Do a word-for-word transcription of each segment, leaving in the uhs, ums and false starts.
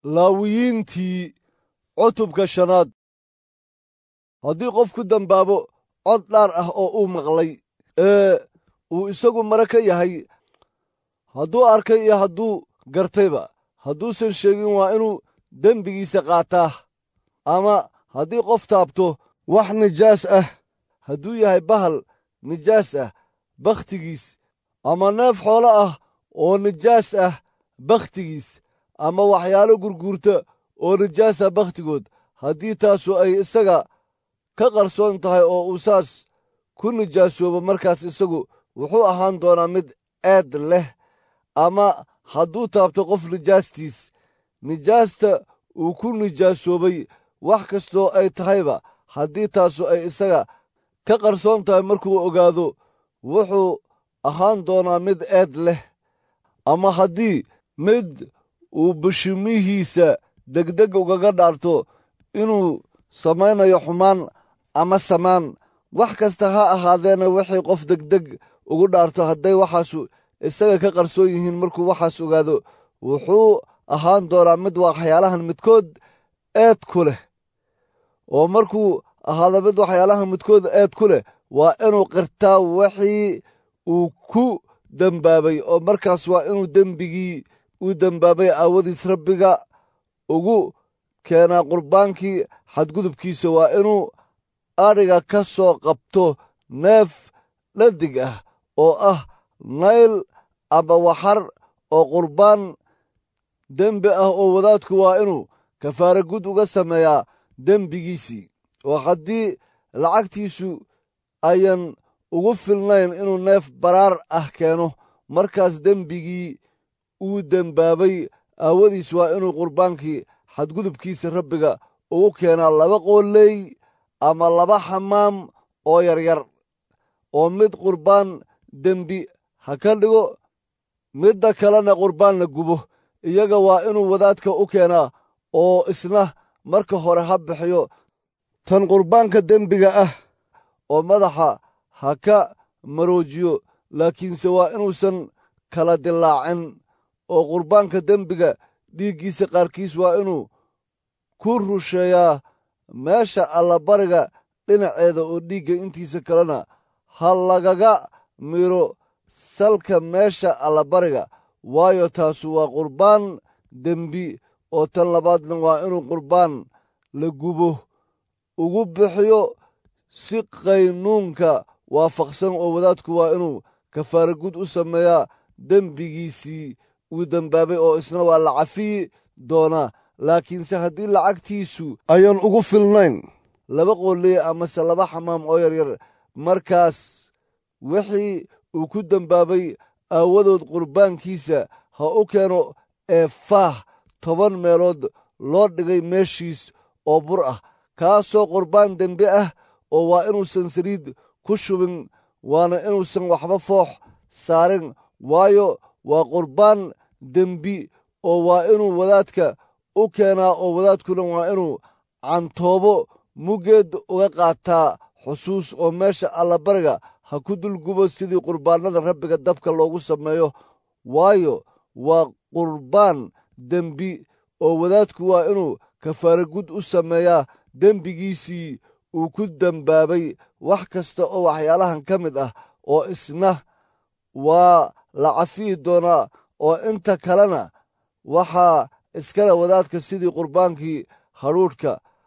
laawiyiintii cutubka shanaad. haddii qofku dembaabo cod dhaar ah oo uu maqlay ee uu isagu mare ka yahay, hadduu arkay iyo hadduu gartayba, hadduusan sheegin waa inuu dembigiisa qaataa. ama haddii qof taabto wax nijaas ah, hadduu yahay bahal nijaas ah bakhtigiis, ama neef xoolo ah oo nijaas ah bakhtigiis, ama waxyaalo gurguurta oo nijaas ah bakhtigood, haddii taasu ay isaga ka qarsoon tahay oo uu saas ku nijaasoobo, markaas isagu wuxuu ahaan doonaa mid eed leh. ama hadduu taabto qof nijaastiis, nijaasta uu ku nijaasoobay wax kastoo ay tahayba, haddii taasu ay isaga ka qarsoon tahay, markuu ogaado wuxuu ahaan doonaa mid eed leh. ama haddii mid uu bishimihiisa degdeg ugaga dhaarto inuu samaynayo xumaan ama samaan, wax kasta ha ahaadeena wixii qof degdeg ugu dhaarto, hadday waxaasu isaga ka qarsoon yihiin, markuu waxaas ogaado wuxuu ahaan doonaa mid waxyaalahan midkood eed ku leh. oo markuu ahaado mid waxyaalahan midkood eed ku leh, waa inuu qirtaa wixii uu ku dembaabay, oo markaas waa inuu dembigii uu dembaabay aawadiis rabbiga ugu keenaa qurbaankii xadgudubkiisa. waa inuu adhiga ka soo qabto neef dhadig ah oo ah nayl ama waxar oo qurbaan dembi ah, oo wadaadku waa inuu kafaara gud uga sameeyaa dembigiisii. oo haddii lacagtiisu ayan ugu filnayn inuu neef baraar ah keeno, markaas dembigii uu dembaabay aawadiis waa inuu qurbaankii xadgudubkiisa rabbiga ugu keenaa laba qooley ama laba xamaam oo yaryar, oo mid qurbaan dembi ha ka dhigo, midda kalena qurbaan la gubo. iyaga waa inuu wadaadka u keenaa, oo isna marka hore ha bixiyo tan qurbaanka dembiga ah, oo madaxa ha ka maroojiyo, laakiinse waa inuusan kala dilaacin. oo qurbaanka dembiga dhiiggiisa qaarkiis waa inuu ku rusheeyaa meesha allabariga dhinaceeda, oo dhiigga intiisa kalena ha lagaga miro salka meesha allabariga, waayo taasu waa qurbaan dembi. oo tan labaadna waa inuu qurbaan la gubo ugu bixiyo si qaynuunka waafaqsan, oo wadaadku waa inuu kafaara gud u sameeyaa dembigiisii uu dembaabay, oo isna waa la cafiyi doonaa. laakiinse haddii lacagtiisu ayan ugu filnayn laba qooley amase laba xamaam oo yaryar, markaas wixii uu ku dembaabay aawadood qurbaankiisa ha u keeno ee faah toban meelood loo dhigay meeshiis oo bur ah, kaasoo qurbaan dembi ah. oo waa inuusan saliid ku shubin, waana inuusan waxba foox saarin, waayo waa qurbaan dembi. oo waa inuu wadaadka u keenaa, oo wadaadkuna waa inuu cantoobo muggeed uga qaataa xusuus, oo meesha allabariga ha ku dulgubo sidii qurbaannada rabbiga dabka loogu sameeyo, waayo waa qurbaan dembi. oo wadaadku waa inuu kafaara gud u sameeyaa dembigiisii uu ku dembaabay wax kasta oo waxyaalahan ka mid ah, oo isna waa la cafiyi doonaa. oo inta kalena waxaa iskale wadaadka sidii qurbaankii hadhuudhka.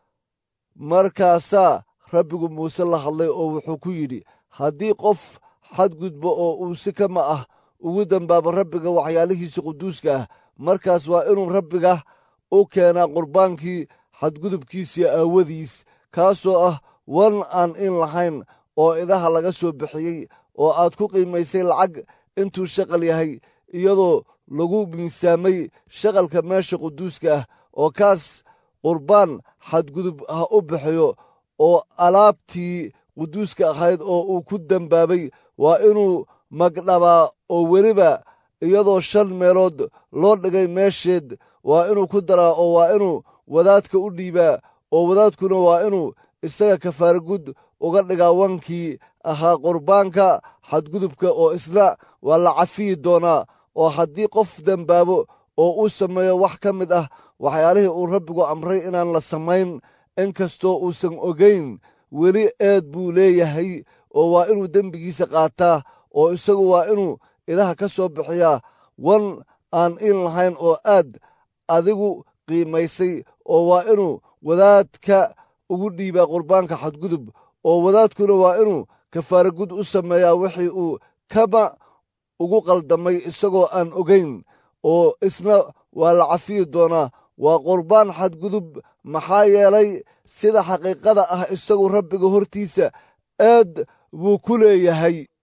markaasaa rabbigu muuse la hadlay oo wuxuu ku yidhi, haddii qof xadgudbo oo uu si kama ah ugu dembaabo rabbiga waxyaalihiisa quduuska ah, markaas waa inuu rabbiga u keenaa qurbaankii xadgudubkiisii aawadiis, kaasoo ah wan aan in lahayn oo idaha laga soo bixiyey, oo aad ku qiimaysay lacag intuu shaqal yahay, iyadoo lagu miisaamay shaqalka meesha quduuska ah. oo kaas qurbaan xadgudub ha u bixiyo. oo alaabtii quduuska ahayd oo uu ku dembaabay waa inuu magdhabaa, oo weliba iyadoo shan meelood loo dhigay meesheed waa inuu ku daraa, oo waa inuu wadaadka u dhiibaa. oo wadaadkuna waa inuu isaga kafaara gud uga dhigaa wankii ahaa qurbaanka xadgudubka, oo isna waa la cafiyi doonaa. oo haddii qof dembaabo oo uu sameeyo wax ka mid ah waxyaalihii uu rabbigu amray inaan la samayn inkastoo uusan ogayn weli eed buu leeyahay oo waa inuu dembigiisa qaataa oo isagu waa inuu idaha ka soo bixiyaa wan aan in lahayn oo aad adigu qiimaysay oo waa inuu wadaadka ugu dhiibaa qurbaanka xadgudub oo wadaadkuna waa inuu kafaara gud u sameeyaa wixii uu kama ugu qaldamay isagoo aan ogayn oo isna waa la cafiyi doonaa waa qurbaan xadgudub maxaa yeelay sida xaqiiqada ah isagu rabbiga hortiisa eed buu ku leeyahay